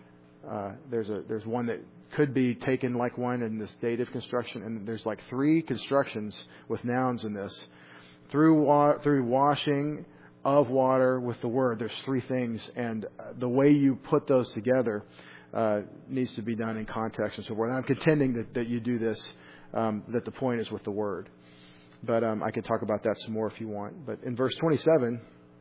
There's one that could be taken like one in this dative construction. And there's like 3 constructions with nouns in this. Through washing of water with the Word, there's 3 things. And the way you put those together needs to be done in context and so forth. And I'm contending that you do this, that the point is with the Word. But I can talk about that some more if you want. But in verse 27...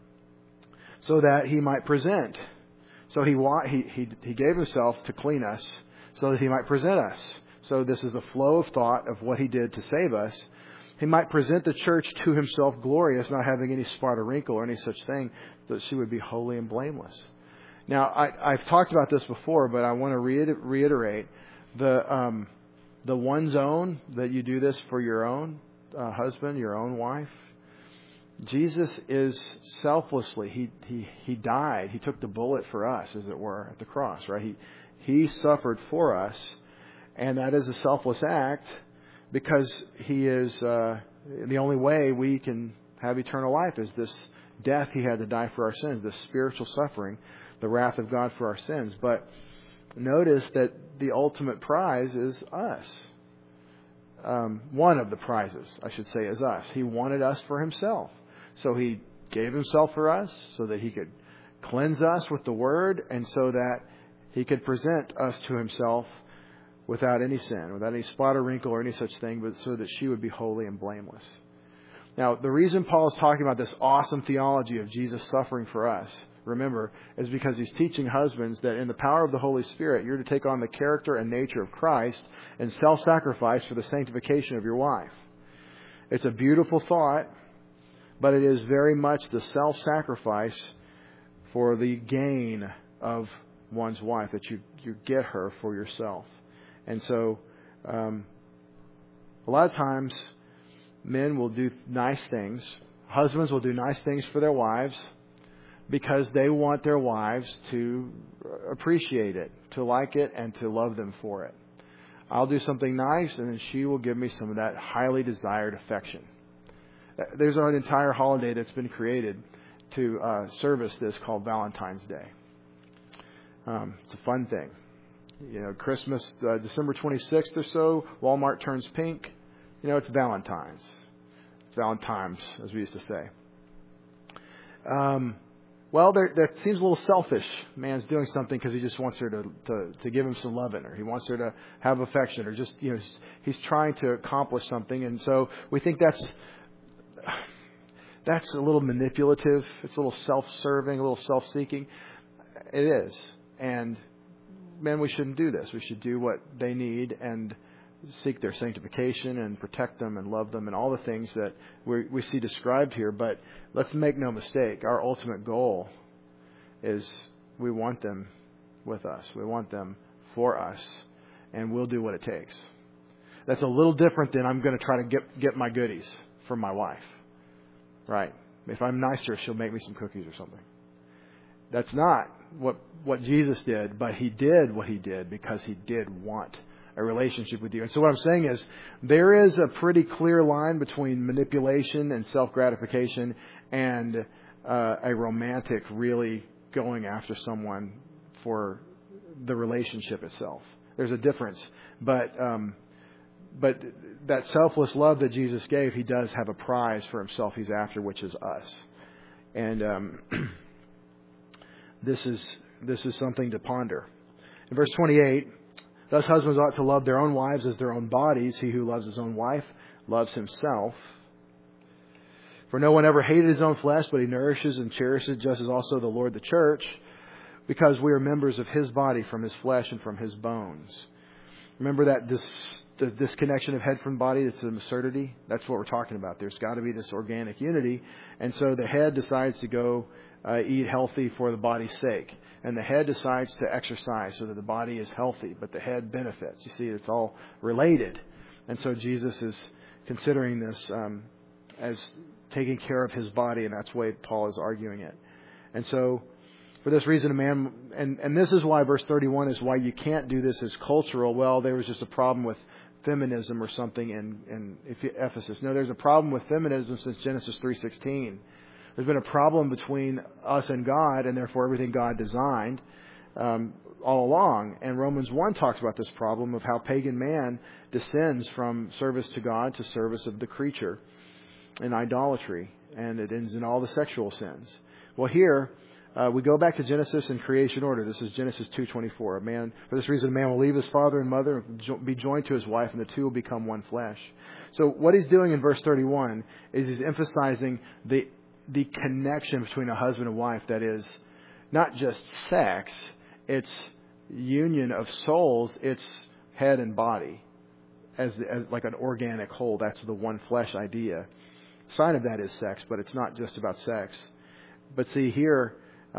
so that he might present. So he gave himself to clean us so that he might present us. So this is a flow of thought of what he did to save us. He might present the church to himself glorious, not having any spot or wrinkle or any such thing, that she would be holy and blameless. Now, I've talked about this before, but I want to reiterate the one's own, that you do this for your own husband, your own wife. Jesus is selflessly, he died. He took the bullet for us, as it were, at the cross, right? He suffered for us, and that is a selfless act because he is the only way we can have eternal life is this death he had to die for our sins, this spiritual suffering, the wrath of God for our sins. But notice that the ultimate prize is us. One of the prizes, I should say, is us. He wanted us for himself. So he gave himself for us so that he could cleanse us with the Word and so that he could present us to himself without any sin, without any spot or wrinkle or any such thing, but so that she would be holy and blameless. Now, the reason Paul is talking about this awesome theology of Jesus suffering for us, remember, is because he's teaching husbands that in the power of the Holy Spirit, you're to take on the character and nature of Christ and self-sacrifice for the sanctification of your wife. It's a beautiful thought, but it is very much the self-sacrifice for the gain of one's wife, that you get her for yourself. And so, a lot of times, men will do nice things. Husbands will do nice things for their wives because they want their wives to appreciate it, to like it, and to love them for it. I'll do something nice, and then she will give me some of that highly desired affection. There's an entire holiday that's been created to service this called Valentine's Day. It's a fun thing. You know, Christmas, December 26th or so, Walmart turns pink. You know, it's Valentine's. It's Valentine's, as we used to say. Well, that seems a little selfish. Man's doing something because he just wants her to give him some loving, or he wants her to have affection, or just, you know, he's trying to accomplish something. And so we think that's a little manipulative. It's a little self-serving, a little self-seeking. It is. And men, we shouldn't do this. We should do what they need and seek their sanctification and protect them and love them and all the things that we see described here. But let's make no mistake. Our ultimate goal is we want them with us. We want them for us. And we'll do what it takes. That's a little different than I'm going to try to get my goodies from my wife. Right? If I'm nicer, she'll make me some cookies or something. That's not what Jesus did, but he did what he did because he did want a relationship with you. And so what I'm saying is there is a pretty clear line between manipulation and self-gratification and a romantic really going after someone for the relationship itself. There's a difference. But that selfless love that Jesus gave, He does have a prize for Himself He's after, which is us. And this is something to ponder. In verse 28, thus husbands ought to love their own wives as their own bodies. He who loves his own wife loves himself. For no one ever hated his own flesh, but he nourishes and cherishes, just as also the Lord the church, because we are members of His body, from His flesh and from His bones. Remember that the disconnection of head from body, it's an absurdity. That's what we're talking about. There's got to be this organic unity. And so the head decides to go eat healthy for the body's sake. And the head decides to exercise so that the body is healthy, but the head benefits. You see, it's all related. And so Jesus is considering this as taking care of His body, and that's the way Paul is arguing it. And so for this reason, a man, and this is why verse 31 is why you can't do this as cultural. Well, there was just a problem with feminism or something in Ephesus. No, there's a problem with feminism since Genesis 3:16. There's been a problem between us and God, and therefore everything God designed all along. And Romans 1 talks about this problem of how pagan man descends from service to God to service of the creature in idolatry, and it ends in all the sexual sins. Well, here we go back to Genesis and creation order. This is Genesis 2:24. For this reason, a man will leave his father and mother and be joined to his wife, and the two will become one flesh. So what he's doing in verse 31 is he's emphasizing the connection between a husband and wife that is not just sex, it's union of souls, it's head and body as like an organic whole. That's the one flesh idea. Sign of that is sex, but it's not just about sex. But see here,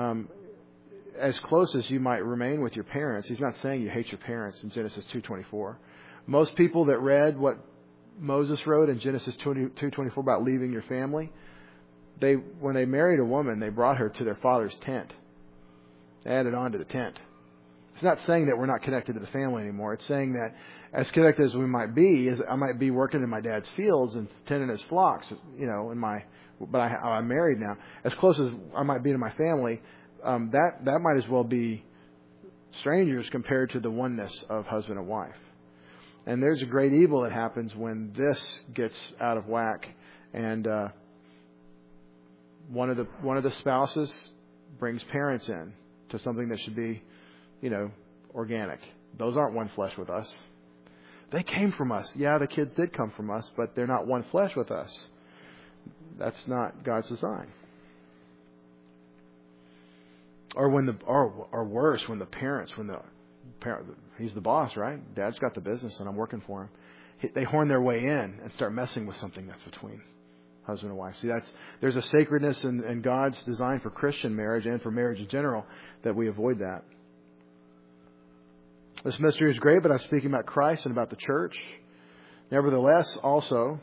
as close as you might remain with your parents, he's not saying you hate your parents in Genesis 2:24. Most people that read what Moses wrote in Genesis 2:24 about leaving your family, when they married a woman, they brought her to their father's tent. They added on to the tent. It's not saying that we're not connected to the family anymore. It's saying that as connected as we might be, I might be working in my dad's fields and tending his flocks, but I'm married now. As close as I might be to my family, that might as well be strangers compared to the oneness of husband and wife. And there's a great evil that happens when this gets out of whack, and one of the spouses brings parents in to something that should be, organic. Those aren't one flesh with us. They came from us. Yeah, the kids did come from us, but they're not one flesh with us. That's not God's design. Or worse, when the parent, he's the boss, right? Dad's got the business and I'm working for him. They horn their way in and start messing with something that's between husband and wife. See, there's a sacredness in God's design for Christian marriage and for marriage in general that we avoid that. This mystery is great, but I'm speaking about Christ and about the church. Nevertheless, also,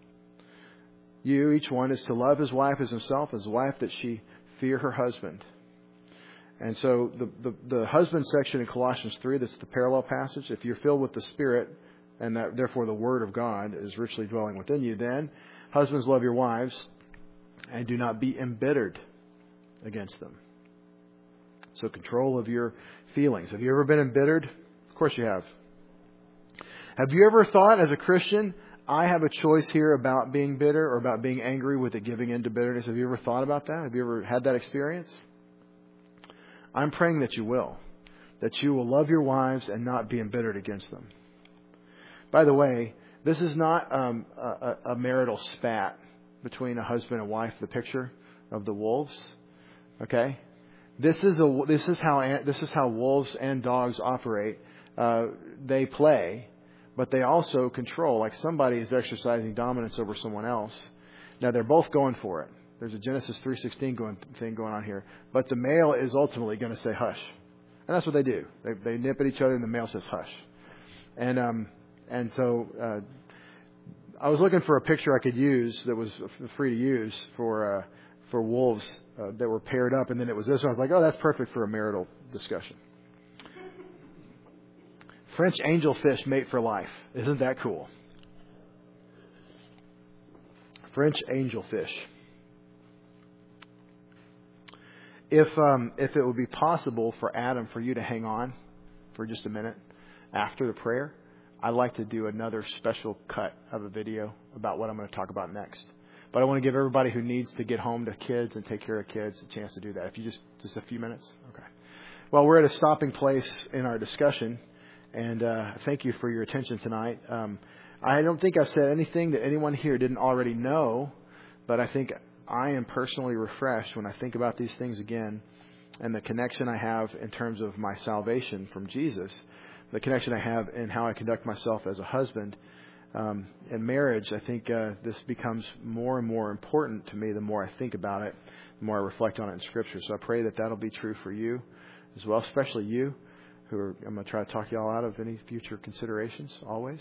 each one is to love his wife as himself, as wife that she fear her husband. And so the husband section in Colossians 3, that's the parallel passage. If you're filled with the Spirit, and that therefore the Word of God is richly dwelling within you, then husbands, love your wives and do not be embittered against them. So control of your feelings. Have you ever been embittered? Of course you have. Have you ever thought as a Christian, I have a choice here about being bitter or about being angry with it giving into bitterness? Have you ever thought about that? Have you ever had that experience? I'm praying that you will. That you will love your wives and not be embittered against them. By the way, this is not a marital spat between a husband and wife, the picture of the wolves. Okay? This is how wolves and dogs operate. They play, but they also control. Like somebody is exercising dominance over someone else. Now they're both going for it. There's a Genesis 3:16 thing going on here. But the male is ultimately going to say hush. And that's what they do. They nip at each other and the male says hush. And so I was looking for a picture I could use that was free to use for wolves that were paired up. And then it was this one. I was like, oh, that's perfect for a marital discussion. French angelfish mate for life. Isn't that cool? French angelfish. If it would be possible for Adam, for you to hang on for just a minute after the prayer, I'd like to do another special cut of a video about what I'm going to talk about next. But I want to give everybody who needs to get home to kids and take care of kids a chance to do that. If you just a few minutes. Okay. Well, we're at a stopping place in our discussion, and thank you for your attention tonight. I don't think I've said anything that anyone here didn't already know, but I think I am personally refreshed when I think about these things again, and the connection I have in terms of my salvation from Jesus, the connection I have in how I conduct myself as a husband. In marriage, I think this becomes more and more important to me the more I think about it, the more I reflect on it in Scripture. So I pray that that'll be true for you as well, especially you, I'm going to try to talk you all out of any future considerations, always.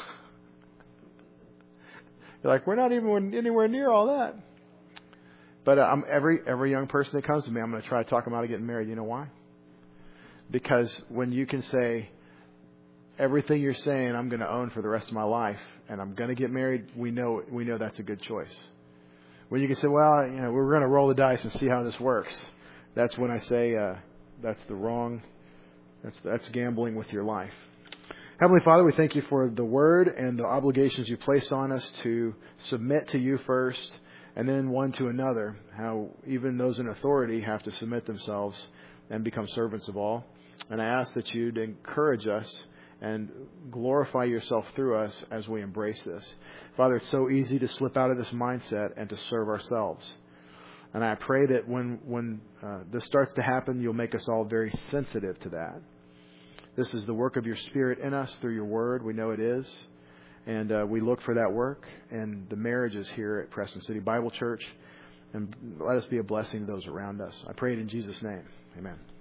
You're like, we're not even anywhere near all that. But every young person that comes to me, I'm going to try to talk them out of getting married. You know why? Because when you can say, everything you're saying I'm going to own for the rest of my life, and I'm going to get married, we know that's a good choice. When you can say, well, we're going to roll the dice and see how this works, that's when I say that's gambling with your life. Heavenly Father, we thank you for the Word and the obligations you placed on us to submit to you first, and then one to another, how even those in authority have to submit themselves and become servants of all. And I ask that you'd encourage us and glorify yourself through us as we embrace this. Father, it's so easy to slip out of this mindset and to serve ourselves. And I pray that when this starts to happen, you'll make us all very sensitive to that. This is the work of your Spirit in us through your Word. We know it is. And we look for that work. And the marriage is here at Preston City Bible Church. And let us be a blessing to those around us. I pray it in Jesus' name. Amen.